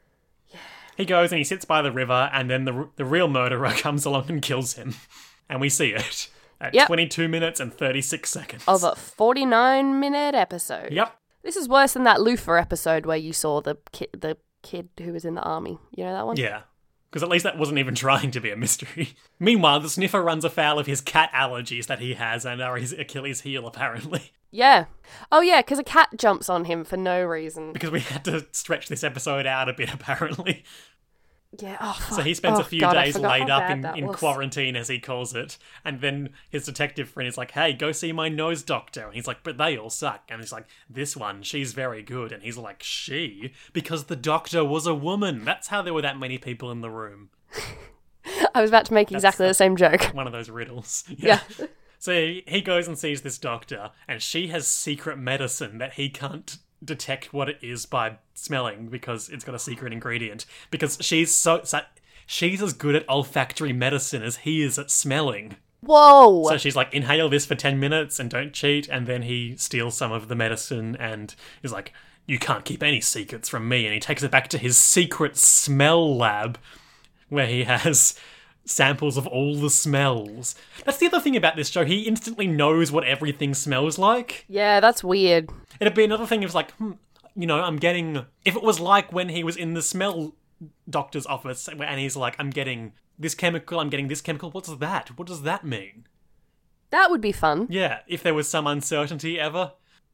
S1: He goes and he sits by the river, and then the the real murderer comes along and kills him. And we see it at
S2: Yep.
S1: twenty-two minutes and thirty-six seconds.
S2: Of a forty-nine minute episode.
S1: Yep.
S2: This is worse than that Lucifer episode where you saw the ki- the kid who was in the army. You know that one?
S1: Yeah. Because at least that wasn't even trying to be a mystery. Meanwhile, the sniffer runs afoul of his cat allergies that he has and are his Achilles heel, apparently.
S2: Yeah. Oh, yeah, because a cat jumps on him for no reason.
S1: Because we had to stretch this episode out a bit, apparently.
S2: Yeah. Oh, fuck.
S1: So he spends
S2: Oh,
S1: a few
S2: God, I
S1: days
S2: forgot
S1: laid
S2: how
S1: up
S2: bad
S1: in,
S2: that
S1: in
S2: was.
S1: quarantine, as he calls it. And then his detective friend is like, hey, go see my nose doctor. And he's like, but they all suck. And he's like, this one, she's very good. And he's like, she? Because the doctor was a woman. That's how there were that many people in the room.
S2: I was about to make exactly the same joke.
S1: One of those riddles.
S2: Yeah.
S1: So he goes and sees this doctor, and she has secret medicine that he can't detect what it is by smelling because it's got a secret ingredient. Because she's so, so she's as good at olfactory medicine as he is at smelling.
S2: Whoa.
S1: So she's like, inhale this for ten minutes and don't cheat. And then he steals some of the medicine and is like, you can't keep any secrets from me. And he takes it back to his secret smell lab where he has samples of all the smells. That's the other thing about this show. He instantly knows what everything smells like.
S2: Yeah, that's weird.
S1: It'd be another thing if it's like, hmm, you know, I'm getting... If it was like when he was in the smell doctor's office and he's like, I'm getting this chemical, I'm getting this chemical. What's that? What does that mean?
S2: That would be fun.
S1: Yeah, if there was some uncertainty ever.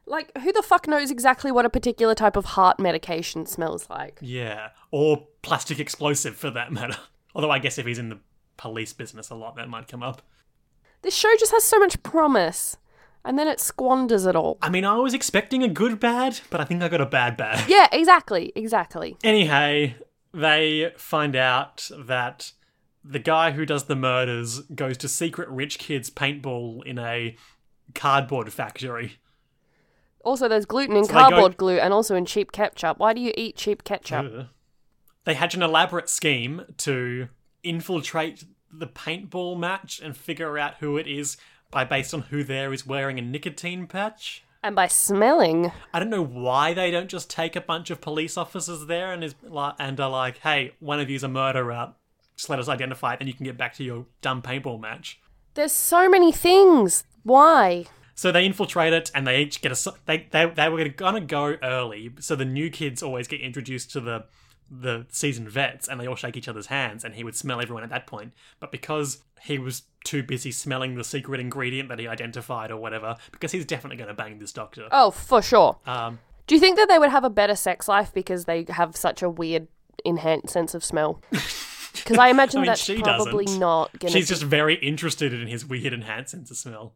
S2: Like, who the fuck knows exactly what a particular type of heart medication smells like?
S1: Yeah. Or plastic explosive, for that matter. Although I guess if he's in the police business a lot, that might come up.
S2: This show just has so much promise, and then it squanders it all.
S1: I mean, I was expecting a good bad, but I think I got a bad bad.
S2: Yeah, exactly, exactly.
S1: Anyhow, they find out that the guy who does the murders goes to secret rich kids paintball in a cardboard factory.
S2: Also, there's gluten in
S1: So they go-
S2: cardboard glue and also in cheap ketchup. Why do you eat cheap ketchup?
S1: Ugh. They hatch an elaborate scheme to infiltrate the paintball match and figure out who it is by based on who there is wearing a nicotine patch.
S2: And by smelling.
S1: I don't know why they don't just take a bunch of police officers there and is like, and are like, hey, one of you's a murderer. Just let us identify it and you can get back to your dumb paintball match.
S2: There's so many things. Why?
S1: So they infiltrate it, and they each get a. s- They they they were gonna go early, so the new kids always get introduced to the the seasoned vets, and they all shake each other's hands, and he would smell everyone at that point. But because he was too busy smelling the secret ingredient that he identified or whatever, because he's definitely gonna bang this doctor.
S2: Oh, for sure.
S1: Um,
S2: Do you think that they would have a better sex life because they have such a weird, enhanced sense of smell? Because I imagine
S1: I mean,
S2: that's
S1: she
S2: probably
S1: doesn't.
S2: not going to
S1: she's just very interested in his weird enhanced sense of smell.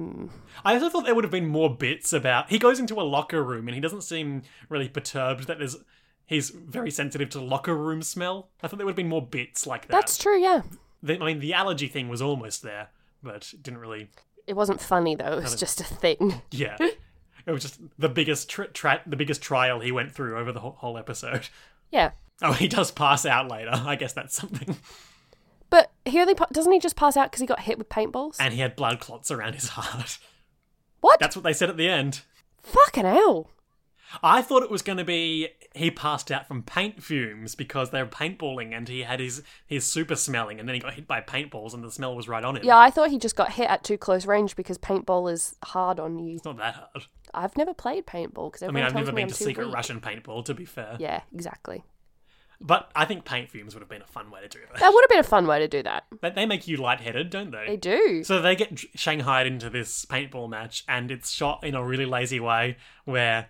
S1: I also thought there would have been more bits about. He goes into a locker room and he doesn't seem really perturbed that there's. He's very sensitive to locker room smell. I thought there would have been more bits like that.
S2: That's true, yeah.
S1: The, I mean, the allergy thing was almost there, but it didn't really.
S2: It wasn't funny, though. It was just a thing.
S1: Yeah, it was just the biggest tri- tra- the biggest trial he went through over the whole, whole episode.
S2: Yeah.
S1: Oh, he does pass out later. I guess that's something.
S2: But he only pa- doesn't he just pass out because he got hit with paintballs?
S1: And he had blood clots around his heart.
S2: What?
S1: That's what they said at the end.
S2: Fucking hell.
S1: I thought it was going to be he passed out from paint fumes because they were paintballing and he had his, his super smelling and then he got hit by paintballs and the smell was right on him.
S2: Yeah, I thought he just got hit at too close range because paintball is hard on you.
S1: It's not that hard.
S2: I've never played paintball because
S1: I
S2: everyone
S1: mean, I've
S2: tells
S1: never
S2: me
S1: been
S2: I'm
S1: to
S2: too
S1: secret
S2: weak.
S1: Russian paintball, to be fair.
S2: Yeah, exactly.
S1: But I think paint fumes would have been a fun way to do that.
S2: That would have been a fun way to do that.
S1: But they make you lightheaded, don't they?
S2: They do.
S1: So they get shanghaied into this paintball match, and it's shot in a really lazy way where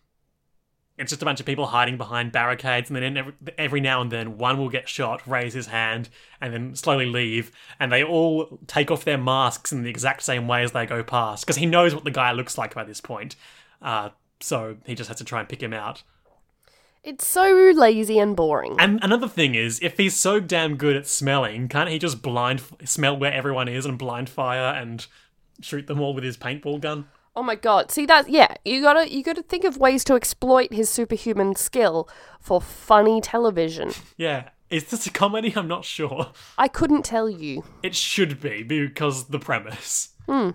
S1: it's just a bunch of people hiding behind barricades, and then every, every now and then one will get shot, raise his hand, and then slowly leave, and they all take off their masks in the exact same way as they go past, because he knows what the guy looks like by this point. Uh, so he just has to try and pick him out.
S2: It's so lazy and boring.
S1: And another thing is, if he's so damn good at smelling, can't he just blind smell where everyone is and blind fire and shoot them all with his paintball gun?
S2: Oh my god. See that yeah, you gotta you gotta think of ways to exploit his superhuman skill for funny television.
S1: Yeah. Is this a comedy? I'm not sure.
S2: I couldn't tell you.
S1: It should be, because the premise.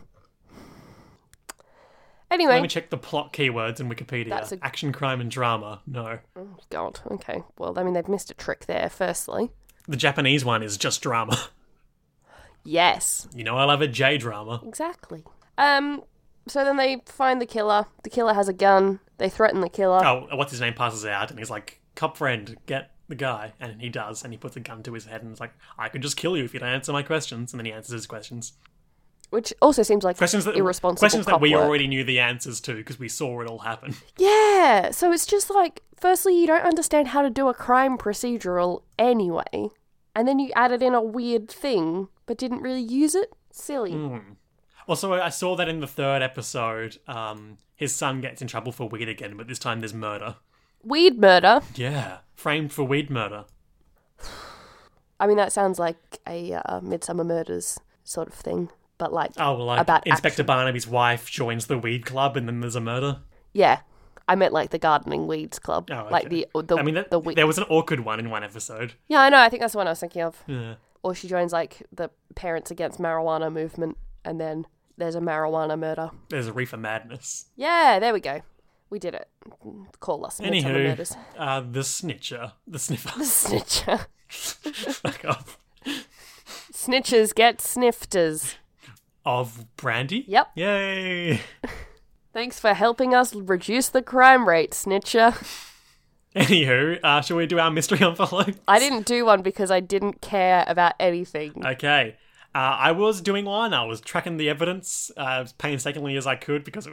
S2: Anyway.
S1: Let me check the plot keywords in Wikipedia.
S2: That's a-
S1: Action, crime, and drama. No.
S2: Oh god, okay. Well, I mean they've missed a trick there, firstly.
S1: The Japanese one is just drama.
S2: Yes.
S1: You know I love a J-drama.
S2: Exactly. Um so then they find the killer. The killer has a gun. They threaten the killer.
S1: Oh, what's his name passes out, and he's like, cop friend, get the guy. And he does, and he puts a gun to his head, and it's like, I could just kill you if you don't answer my questions. And then he answers his questions.
S2: Which also seems like
S1: Questions that,
S2: irresponsible
S1: questions that
S2: cop
S1: we
S2: work.
S1: already knew the answers to, because we saw it all happen.
S2: Yeah, so it's just like, firstly, you don't understand how to do a crime procedural anyway, and then you added in a weird thing, but didn't really use it? Silly.
S1: Mm. Also, I saw that in the third episode, um, his son gets in trouble for weed again, but this time there's murder.
S2: Weed murder.
S1: Yeah, framed for weed murder.
S2: I mean, that sounds like a uh, Midsummer Murders sort of thing, but like,
S1: Oh, well, like
S2: About
S1: Inspector
S2: action.
S1: Barnaby's wife joins the weed club and then there's a murder.
S2: yeah. I meant like the Gardening Weeds Club.
S1: Oh,
S2: Like
S1: okay.
S2: the, the,
S1: I mean, that,
S2: the we-
S1: there was an awkward one in one episode.
S2: Yeah, I know, I think that's the one I was thinking of.
S1: Yeah.
S2: Or she joins like the Parents Against Marijuana movement, and then there's a marijuana murder.
S1: There's a reefer madness.
S2: Yeah, there we go. We did it. Call us Midsummer
S1: Anywho,
S2: Murders.
S1: uh, the snitcher, the sniffer.
S2: Snitcher.
S1: Fuck off.
S2: Snitches get snifters.
S1: Of Brandy?
S2: Yep.
S1: Yay!
S2: Thanks for helping us reduce the crime rate, Snitcher.
S1: Anywho, uh, shall we do our mystery envelope?
S2: I didn't do one because I didn't care about anything.
S1: Okay. Uh, I was doing one. I was tracking the evidence uh, as painstakingly as I could because it was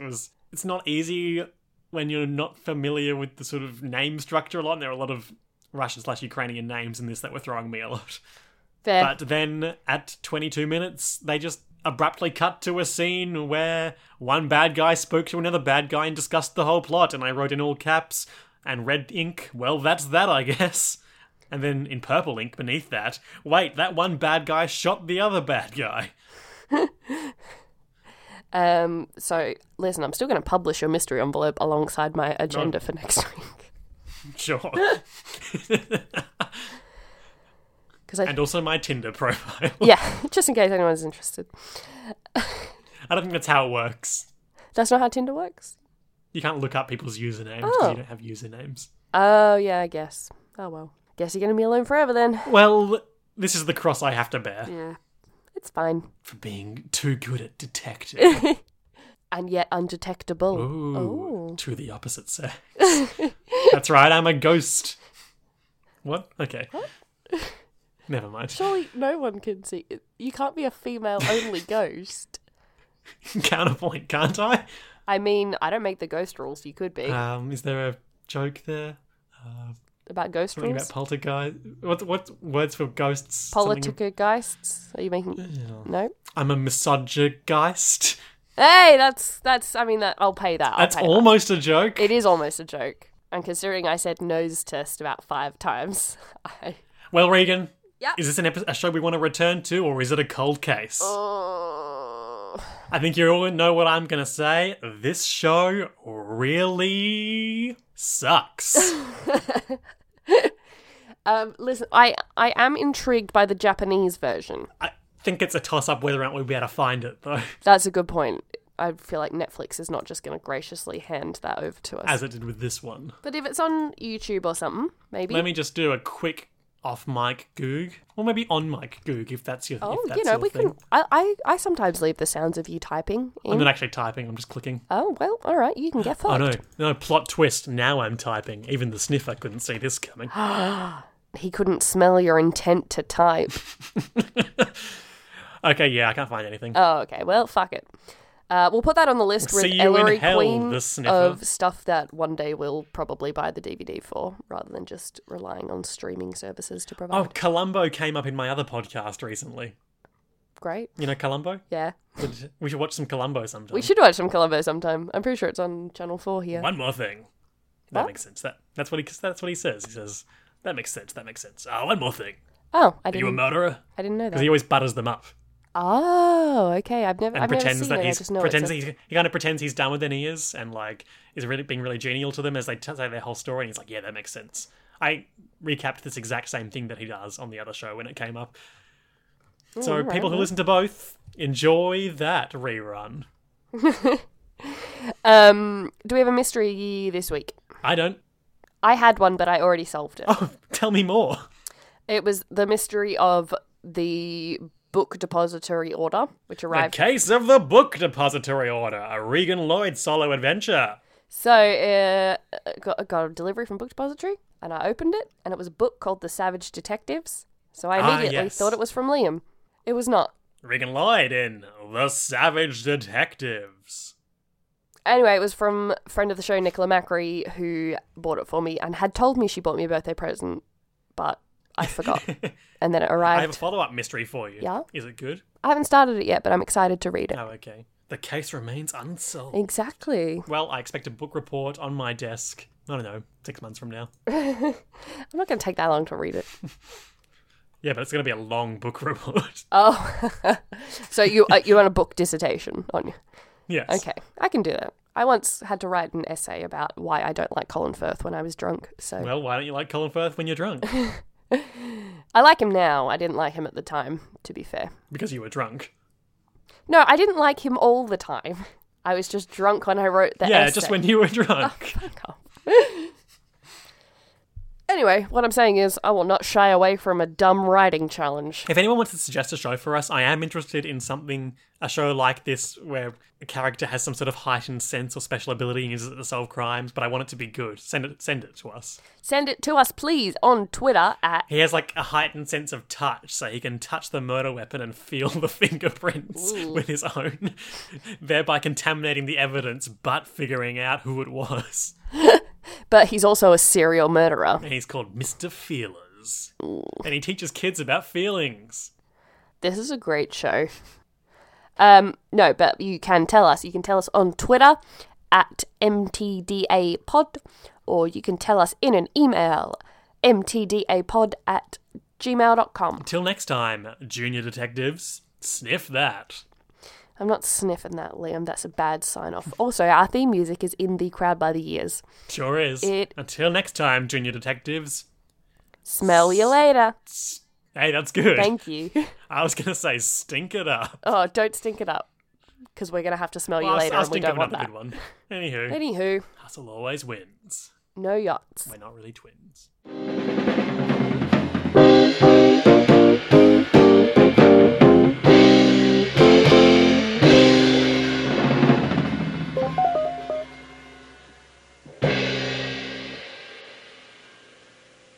S1: it's not easy when you're not familiar with the sort of name structure a lot. And there are a lot of Russian slash Ukrainian names in this that were throwing me a lot.
S2: Fair.
S1: But then at twenty-two minutes, they just abruptly cut to a scene where one bad guy spoke to another bad guy and discussed the whole plot. And I wrote in all caps and red ink, well, that's that, I guess. And then in purple ink beneath that, wait, that one bad guy shot the other bad guy.
S2: um. So, listen, I'm still going to publish your mystery envelope alongside my agenda
S1: No.
S2: for next week.
S1: Sure.
S2: I,
S1: and also my Tinder profile.
S2: yeah, just in case anyone's interested.
S1: I don't think that's how it works.
S2: That's not how Tinder works?
S1: You can't look up people's usernames because
S2: Oh.
S1: you don't have usernames.
S2: Oh, yeah, I guess. Oh, well. Guess you're going to be alone forever then.
S1: Well, this is the cross I have to bear
S2: Yeah. It's fine.
S1: for being too good at detecting.
S2: And yet undetectable.
S1: Ooh,
S2: Oh.
S1: to the opposite sex. That's right, I'm a ghost. What? Okay.
S2: What?
S1: Never mind.
S2: Surely no one can see it. You can't be a female-only ghost.
S1: Counterpoint, can't I?
S2: I mean, I don't make the ghost rules. You could be.
S1: Um, is there a joke there? Uh,
S2: about ghost
S1: something
S2: rules?
S1: about poltergeist? What what words for ghosts? Something-
S2: Politicogeists? Are you making...
S1: Yeah.
S2: No?
S1: I'm a misogynist.
S2: Hey, that's... that's. I mean, that I'll pay that. I'll
S1: That's
S2: pay that.
S1: almost a joke.
S2: It is almost a joke. And considering I said nose test about five times, I...
S1: Well, Regan,
S2: Yeah.
S1: is this an epi- a show we want to return to, or is it a cold case?
S2: Oh.
S1: I think you all know what I'm going to say. This show really sucks.
S2: Um, listen, I, I am intrigued by the Japanese version.
S1: I think it's a toss-up whether or not we'll be able to find it, though,
S2: That's a good point. I feel like Netflix is not just going to graciously hand that over to us.
S1: as it did with this one.
S2: But if it's on YouTube or something, maybe.
S1: Let me just do a quick off-mic goog, or maybe on-mic goog, if that's your
S2: oh,
S1: if that's
S2: you know,
S1: your
S2: we
S1: thing.
S2: can. I, I, I sometimes leave the sounds of you typing in.
S1: I'm not actually typing, I'm just clicking.
S2: Oh, well, all right, you can get
S1: Oh
S2: fucked.
S1: no, no, plot twist, now I'm typing. Even the sniffer couldn't see this coming.
S2: He couldn't smell your intent to type.
S1: Okay, yeah, I can't find anything.
S2: Oh, okay. Well, fuck it. Uh, we'll put that on the list with
S1: See you in
S2: Ellery
S1: hell,
S2: Queen
S1: the sniffer.
S2: of stuff that one day we'll probably buy the D V D for, rather than just relying on streaming services to provide.
S1: Oh, Columbo came up in my other podcast recently.
S2: Great.
S1: You know Columbo?
S2: Yeah.
S1: We should watch some Columbo sometime.
S2: We should watch some Columbo sometime. I'm pretty sure it's on Channel four here.
S1: One more thing. That
S2: What?
S1: makes sense. That that's what he that's what he says. He says that makes sense. That makes sense. Oh, one more thing.
S2: Oh, I
S1: Are you a
S2: didn't.
S1: murderer?
S2: I didn't know
S1: Because
S2: that.
S1: he always butters them up
S2: Oh, okay. I've never.
S1: and
S2: I've
S1: pretends
S2: never seen
S1: that
S2: it. I
S1: he's
S2: just know
S1: pretends
S2: it's
S1: that he's, he kind of pretends he's dumber than he is, and like is really being really genial to them as they t- say their whole story. And he's like, yeah, that makes sense. I recapped this exact same thing that he does on the other show when it came up. So
S2: alright,
S1: people who
S2: well.
S1: listen to both, enjoy that rerun.
S2: A... Um. Do we have a mystery this week?
S1: I don't.
S2: I had one, but I already solved it.
S1: Oh, tell me more.
S2: It was the mystery of the book depository order, which
S1: The
S2: arrived.
S1: case of the book depository order, a Regan Lloyd solo adventure.
S2: So, uh, got, got a delivery from Book Depository, and I opened it, and it was a book called The Savage Detectives. So I
S1: Ah,
S2: immediately
S1: yes.
S2: thought it was from Liam. It was not.
S1: Regan Lloyd in The Savage Detectives.
S2: Anyway, it was from a friend of the show, Nicola Macri, who bought it for me and had told me she bought me a birthday present, but I forgot. And then it
S1: I
S2: arrived.
S1: have a follow-up mystery for you.
S2: Yeah?
S1: Is it good?
S2: I haven't started it yet, but I'm excited to read it.
S1: Oh, okay. The case remains unsolved.
S2: Exactly.
S1: Well, I expect a book report on my desk, I don't know, six months from now.
S2: I'm not going to take that long to read it.
S1: Yeah, but it's going to be a long book report.
S2: Oh. So you uh, you want a book dissertation on you?
S1: Yes.
S2: Okay, I can do that. I once had to write an essay about why I don't like Colin Firth when I was drunk. So
S1: Well, why don't you like Colin Firth when you're drunk?
S2: I like him now. I didn't like him at the time, to be fair.
S1: Because you were drunk.
S2: No, I didn't like him all the time. I was just drunk when I wrote the
S1: yeah,
S2: essay.
S1: just when you were drunk.
S2: Fuck off. Anyway, what I'm saying is I will not shy away from a dumb writing challenge.
S1: If anyone wants to suggest a show for us, I am interested in something, a show like this where a character has some sort of heightened sense or special ability and uses it to solve crimes, but I want it to be good. Send it send it to us.
S2: Send it to us, please, on Twitter at...
S1: He has like a heightened sense of touch, so he can touch the murder weapon and feel the fingerprints
S2: Ooh.
S1: with his own, thereby contaminating the evidence, but figuring out who it was.
S2: But he's also a serial murderer.
S1: And he's called Mister Feelers. Ooh. And he teaches kids about feelings.
S2: This is a great show. Um, no, but you can tell us. You can tell us on Twitter at M T D A pod, or you can tell us in an email, m t d a pod at gmail dot com.
S1: Until next time, junior detectives, sniff that.
S2: I'm not sniffing that, Liam. That's a bad sign-off. Also, our theme music is In the Crowd by the Ears.
S1: Sure is.
S2: It...
S1: Until next time, junior detectives.
S2: Smell you later.
S1: Hey, that's good.
S2: Thank you.
S1: I was going to say stink it up.
S2: Oh, don't stink it up. Because we're going to have to smell
S1: well,
S2: you later
S1: I'll
S2: and we don't want that.
S1: Good one. Anywho.
S2: Anywho.
S1: Hustle always wins.
S2: No yachts.
S1: We're not really twins.